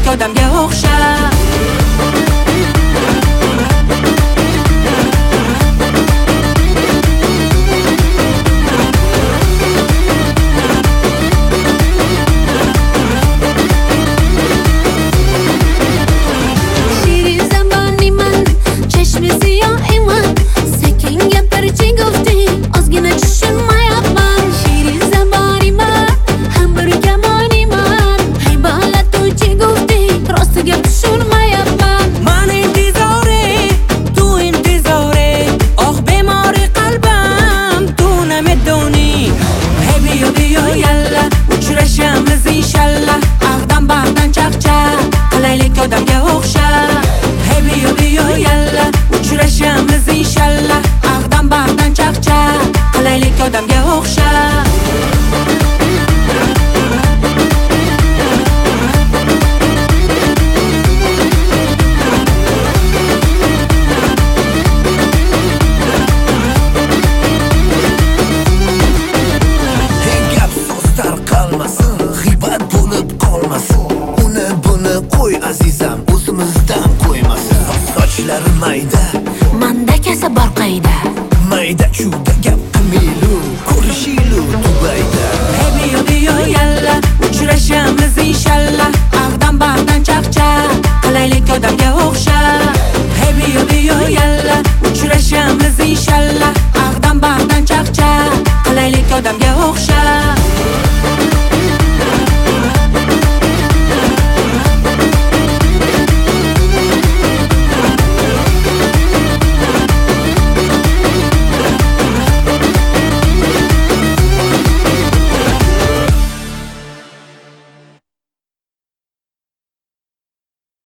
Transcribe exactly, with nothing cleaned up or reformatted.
odamga o'xshab. Odamga o'xshab, hey biyo biyo yalla, uchrashamiz inshallah. Ag'dan bag'dan chaqchaq, qilaylik odamga o'xshab. Gap so'z tarqalmasin, g'iybat bo'lib qolmasin. Uni buni qo'y azizam, o'zimizdan qo'ymasin. Sochlari mayda,